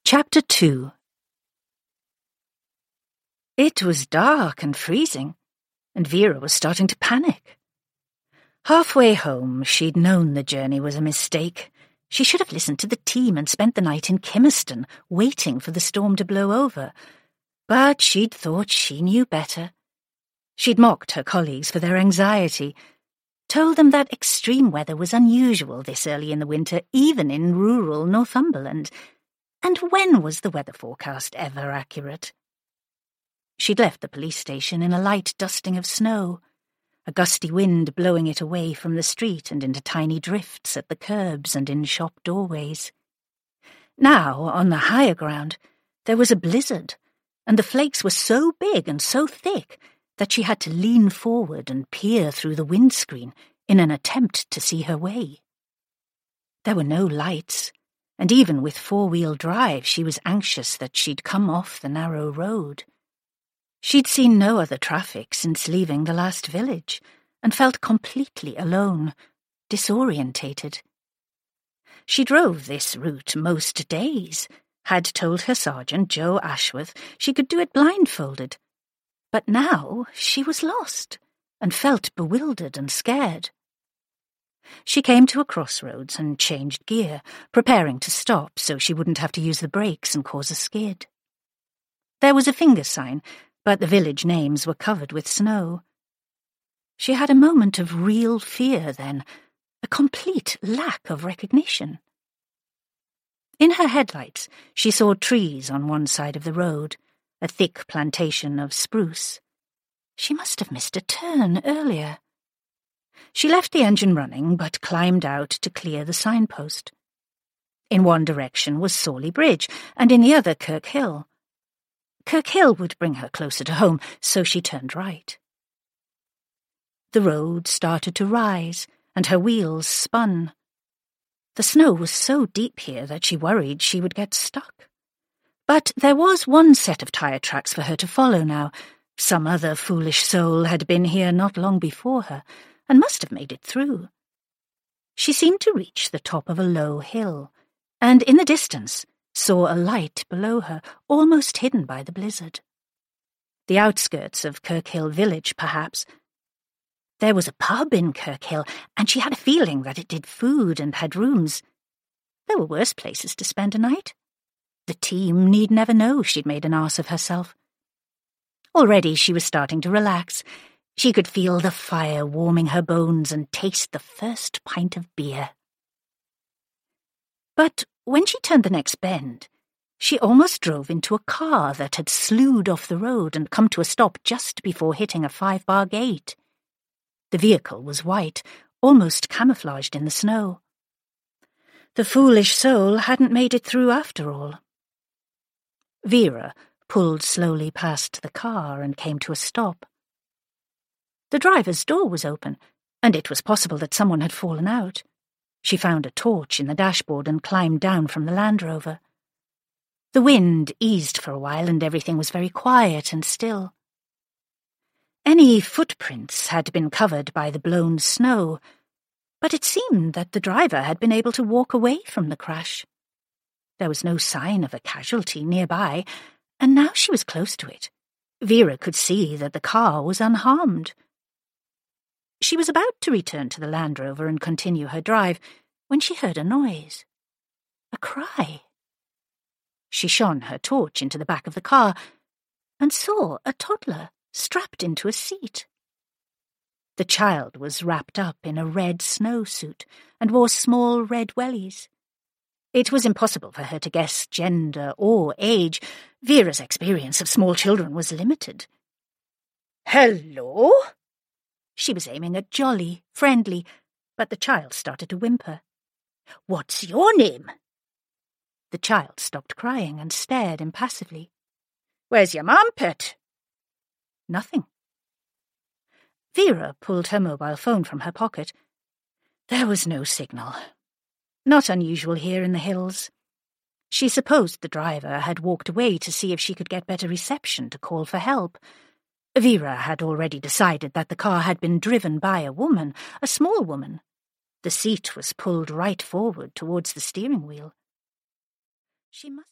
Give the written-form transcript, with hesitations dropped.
Chapter 2. It was dark and freezing, and Vera was starting to panic. Halfway home, she'd known the journey was a mistake. She should have listened to the team and spent the night in Kimmerston, waiting for the storm to blow over. But she'd thought she knew better. She'd mocked her colleagues for their anxiety, told them that extreme weather was unusual this early in the winter, even in rural Northumberland. And when was the weather forecast ever accurate? She'd left the police station in a light dusting of snow, a gusty wind blowing it away from the street and into tiny drifts at the curbs and in shop doorways. Now, on the higher ground, there was a blizzard, and the flakes were so big and so thick that she had to lean forward and peer through the windscreen in an attempt to see her way. There were no lights, and even with four-wheel drive she was anxious that she'd come off the narrow road. She'd seen no other traffic since leaving the last village, and felt completely alone, disorientated. She drove this route most days, had told her sergeant, Joe Ashworth, she could do it blindfolded. But now she was lost, and felt bewildered and scared. She came to a crossroads and changed gear, preparing to stop so she wouldn't have to use the brakes and cause a skid. There was a finger sign, but the village names were covered with snow. She had a moment of real fear then, a complete lack of recognition. In her headlights, she saw trees on one side of the road, a thick plantation of spruce. She must have missed a turn earlier. She left the engine running, but climbed out to clear the signpost. In one direction was Sawley Bridge, and in the other Kirkhill. Kirkhill would bring her closer to home, so she turned right. The road started to rise, and her wheels spun. The snow was so deep here that she worried she would get stuck. But there was one set of tyre tracks for her to follow now. Some other foolish soul had been here not long before her, and must have made it through. She seemed to reach the top of a low hill, and in the distance saw a light below her, almost hidden by the blizzard. The outskirts of Kirkhill village, perhaps. There was a pub in Kirkhill, and she had a feeling that it did food and had rooms. There were worse places to spend a night. The team need never know she'd made an arse of herself. Already she was starting to relax. She could feel the fire warming her bones and taste the first pint of beer. But when she turned the next bend, she almost drove into a car that had slewed off the road and come to a stop just before hitting a 5-bar gate. The vehicle was white, almost camouflaged in the snow. The foolish soul hadn't made it through after all. Vera pulled slowly past the car and came to a stop. The driver's door was open, and it was possible that someone had fallen out. She found a torch in the dashboard and climbed down from the Land Rover. The wind eased for a while, and everything was very quiet and still. Any footprints had been covered by the blown snow, but it seemed that the driver had been able to walk away from the crash. There was no sign of a casualty nearby, and now she was close to it. Vera could see that the car was unharmed. She was about to return to the Land Rover and continue her drive when she heard a noise. A cry. She shone her torch into the back of the car and saw a toddler strapped into a seat. The child was wrapped up in a red snowsuit and wore small red wellies. It was impossible for her to guess gender or age. Vera's experience of small children was limited. "Hello?" She was aiming at Jolly, friendly, but the child started to whimper. "What's your name?" The child stopped crying and stared impassively. "Where's your mum, pet?" Nothing. Vera pulled her mobile phone from her pocket. There was no signal. Not unusual here in the hills. She supposed the driver had walked away to see if she could get better reception to call for help. Vera had already decided that the car had been driven by a woman, a small woman. The seat was pulled right forward towards the steering wheel. She must